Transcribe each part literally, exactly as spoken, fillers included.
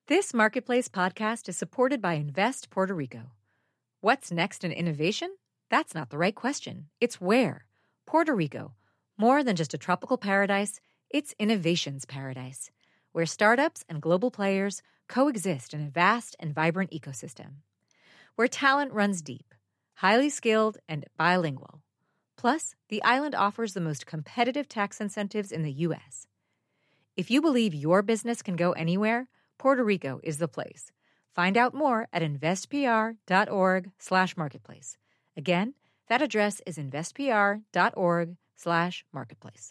This Marketplace podcast is supported by Invest Puerto Rico. What's next in innovation? That's not the right question. It's where. Puerto Rico. More than just a tropical paradise, it's innovation's paradise, where startups and global players coexist in a vast and vibrant ecosystem. Where talent runs deep, highly skilled, and bilingual. Plus, the island offers the most competitive tax incentives in the U S. If you believe your business can go anywhere, Puerto Rico is the place. Find out more at investpr.org slash marketplace. Again, that address is investpr.org slash marketplace.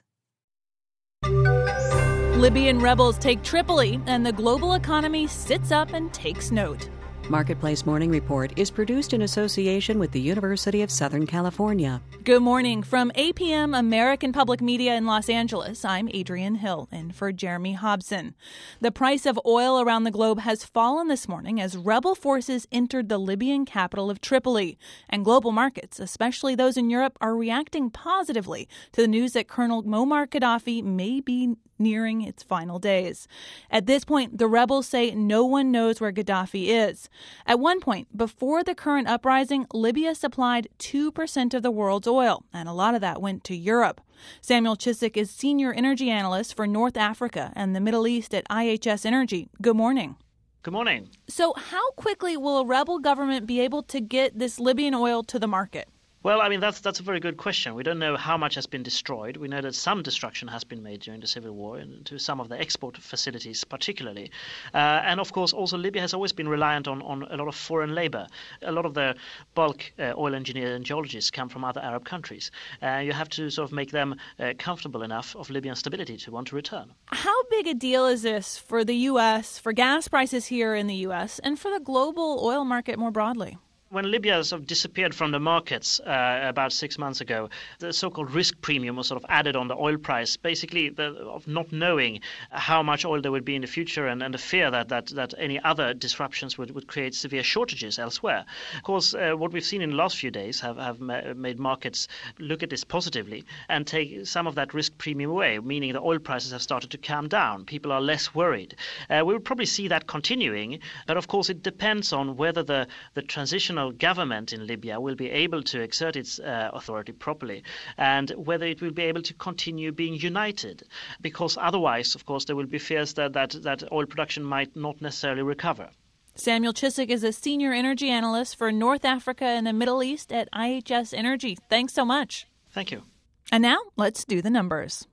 Libyan rebels take Tripoli, and the global economy sits up and takes note. Marketplace Morning Report is produced in association with the University of Southern California. Good morning. From A P M American Public Media in Los Angeles, I'm Adrienne Hill, in for Jeremy Hobson. The price of oil around the globe has fallen this morning as rebel forces entered the Libyan capital of Tripoli. And global markets, especially those in Europe, are reacting positively to the news that Colonel Muammar Gaddafi may be nearing its final days. At this point, the rebels say no one knows where Gaddafi is. At one point, before the current uprising, Libya supplied two percent of the world's oil, and a lot of that went to Europe. Samuel Chiswick is Senior Energy Analyst for North Africa and the Middle East at I H S Energy. Good morning. Good morning. So how quickly will a rebel government be able to get this Libyan oil to the market? Well, I mean, that's that's a very good question. We don't know how much has been destroyed. We know that some destruction has been made during the civil war and to some of the export facilities particularly. Uh, and, of course, also Libya has always been reliant on, on a lot of foreign labor. A lot of the bulk uh, oil engineers and geologists come from other Arab countries. Uh, you have to sort of make them uh, comfortable enough of Libyan stability to want to return. How big a deal is this for the U S, for gas prices here in the U S, and for the global oil market more broadly? When Libya sort of disappeared from the markets uh, about six months ago, the so-called risk premium was sort of added on the oil price, basically the, of not knowing how much oil there would be in the future and, and the fear that, that, that any other disruptions would, would create severe shortages elsewhere. Of course, uh, what we've seen in the last few days have, have ma- made markets look at this positively and take some of that risk premium away, meaning the oil prices have started to calm down. People are less worried. Uh, we will probably see that continuing, but of course it depends on whether the, the transitional government in Libya will be able to exert its uh, authority properly and whether it will be able to continue being united, because otherwise, of course, there will be fears that, that, that oil production might not necessarily recover. Samuel Chiswick is a Senior Energy Analyst for North Africa and the Middle East at I H S Energy. Thanks so much. Thank you. And now, let's do the numbers.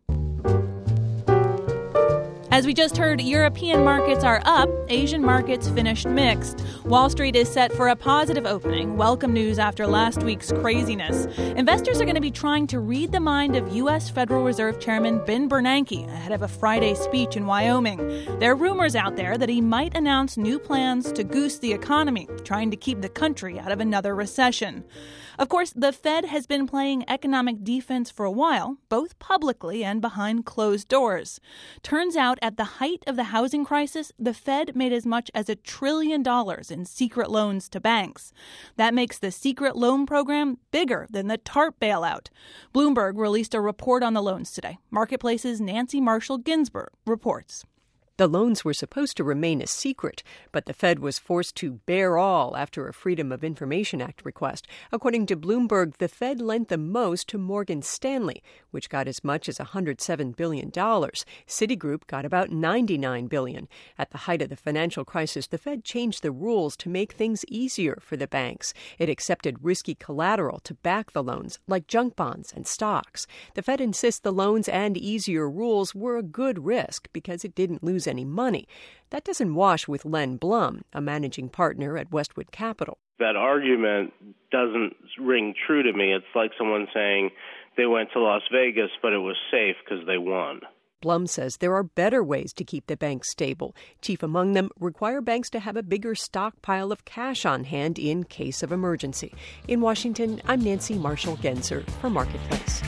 As we just heard, European markets are up. Asian markets finished mixed. Wall Street is set for a positive opening. Welcome news after last week's craziness. Investors are going to be trying to read the mind of U S Federal Reserve Chairman Ben Bernanke ahead of a Friday speech in Wyoming. There are rumors out there that he might announce new plans to goose the economy, trying to keep the country out of another recession. Of course, the Fed has been playing economic defense for a while, both publicly and behind closed doors. Turns out, at the height of the housing crisis, the Fed made as much as a trillion dollars in secret loans to banks. That makes the secret loan program bigger than the TARP bailout. Bloomberg released a report on the loans today. Marketplace's Nancy Marshall-Ginsburg reports. The loans were supposed to remain a secret, but the Fed was forced to bare all after a Freedom of Information Act request. According to Bloomberg, the Fed lent the most to Morgan Stanley, which got as much as one hundred seven billion dollars. Citigroup got about ninety-nine billion dollars. At the height of the financial crisis, the Fed changed the rules to make things easier for the banks. It accepted risky collateral to back the loans, like junk bonds and stocks. The Fed insists the loans and easier rules were a good risk because it didn't lose any money. That doesn't wash with Len Blum, a managing partner at Westwood Capital. That argument doesn't ring true to me. It's like someone saying they went to Las Vegas, but it was safe because they won. Blum says there are better ways to keep the banks stable. Chief among them, require banks to have a bigger stockpile of cash on hand in case of emergency. In Washington, I'm Nancy Marshall-Genzer for Marketplace.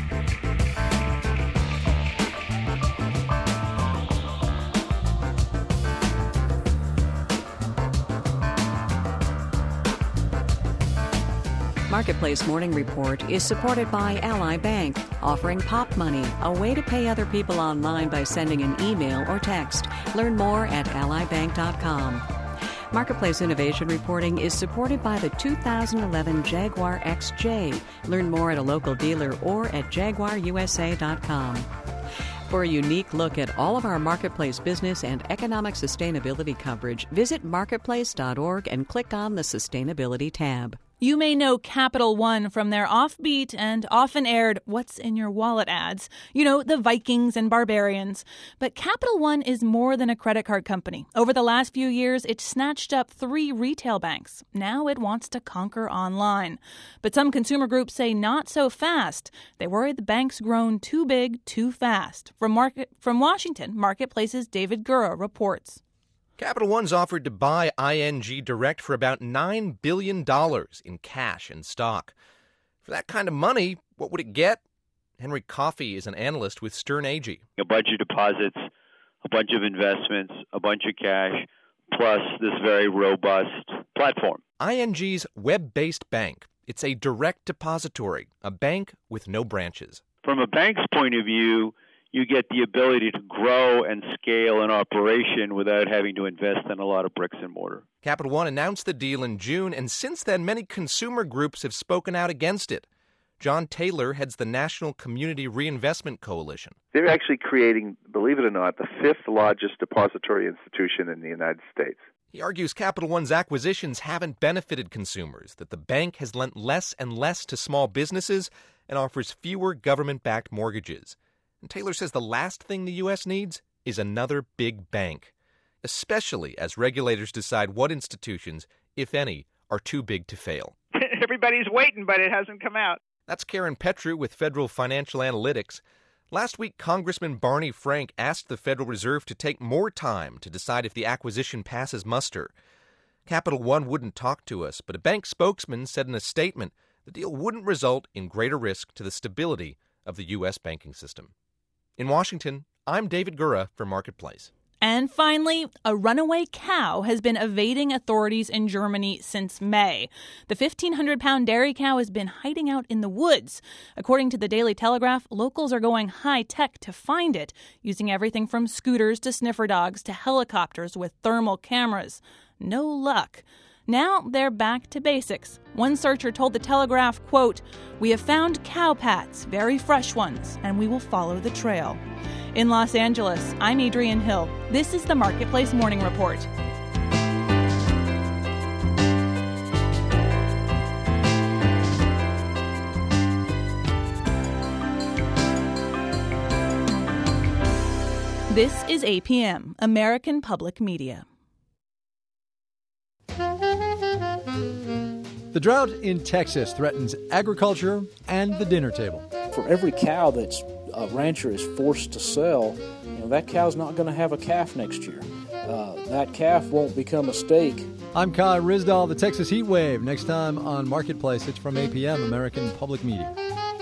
Marketplace Morning Report is supported by Ally Bank, offering Pop Money, a way to pay other people online by sending an email or text. Learn more at ally bank dot com. Marketplace Innovation Reporting is supported by the two thousand eleven Jaguar X J. Learn more at a local dealer or at jaguar u s a dot com. For a unique look at all of our Marketplace business and economic sustainability coverage, visit marketplace dot org and click on the Sustainability tab. You may know Capital One from their offbeat and often aired What's in Your Wallet ads. You know, the Vikings and Barbarians. But Capital One is more than a credit card company. Over the last few years, it snatched up three retail banks. Now it wants to conquer online. But some consumer groups say not so fast. They worry the bank's grown too big, too fast. From, market, from Washington, Marketplace's David Gura reports. Capital One's offered to buy I N G Direct for about nine billion dollars in cash and stock. For that kind of money, what would it get? Henry Coffey is an analyst with Stern Agee. A bunch of deposits, a bunch of investments, a bunch of cash, plus this very robust platform. I N G's web-based bank. It's a direct depository, a bank with no branches. From a bank's point of view, you get the ability to grow and scale an operation without having to invest in a lot of bricks and mortar. Capital One announced the deal in June, and since then, many consumer groups have spoken out against it. John Taylor heads the National Community Reinvestment Coalition. They're actually creating, believe it or not, the fifth largest depository institution in the United States. He argues Capital One's acquisitions haven't benefited consumers, that the bank has lent less and less to small businesses and offers fewer government-backed mortgages. And Taylor says the last thing the U S needs is another big bank, especially as regulators decide what institutions, if any, are too big to fail. Everybody's waiting, but it hasn't come out. That's Karen Petru with Federal Financial Analytics. Last week, Congressman Barney Frank asked the Federal Reserve to take more time to decide if the acquisition passes muster. Capital One wouldn't talk to us, but a bank spokesman said in a statement the deal wouldn't result in greater risk to the stability of the U S banking system. In Washington, I'm David Gura for Marketplace. And finally, a runaway cow has been evading authorities in Germany since May. The fifteen hundred pound dairy cow has been hiding out in the woods. According to the Daily Telegraph, locals are going high-tech to find it, using everything from scooters to sniffer dogs to helicopters with thermal cameras. No luck. Now they're back to basics. One searcher told the Telegraph, quote, "We have found cow pats, very fresh ones, and we will follow the trail." In Los Angeles, I'm Adrienne Hill. This is the Marketplace Morning Report. This is A P M, American Public Media. The drought in Texas threatens agriculture and the dinner table. For every cow that's a rancher is forced to sell, you know, that cow's not going to have a calf next year. Uh, that calf won't become a steak. I'm Kai Ryssdal, the Texas Heat Wave. Next time on Marketplace, it's from A P M, American Public Media.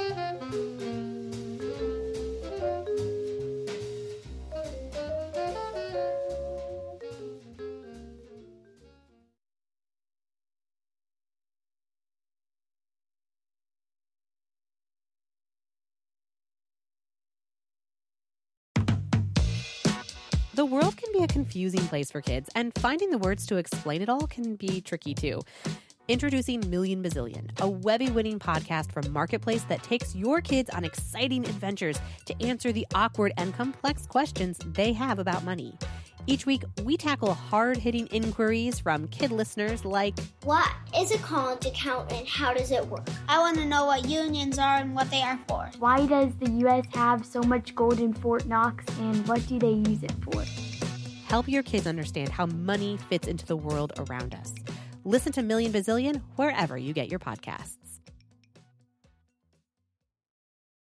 The world can be a confusing place for kids, and finding the words to explain it all can be tricky too. Introducing Million Bazillion, a Webby-winning podcast from Marketplace that takes your kids on exciting adventures to answer the awkward and complex questions they have about money. Each week, we tackle hard-hitting inquiries from kid listeners like, what is a college account and how does it work? I want to know what unions are and what they are for. Why does the U S have so much gold in Fort Knox and what do they use it for? Help your kids understand how money fits into the world around us. Listen to Million Bazillion wherever you get your podcasts.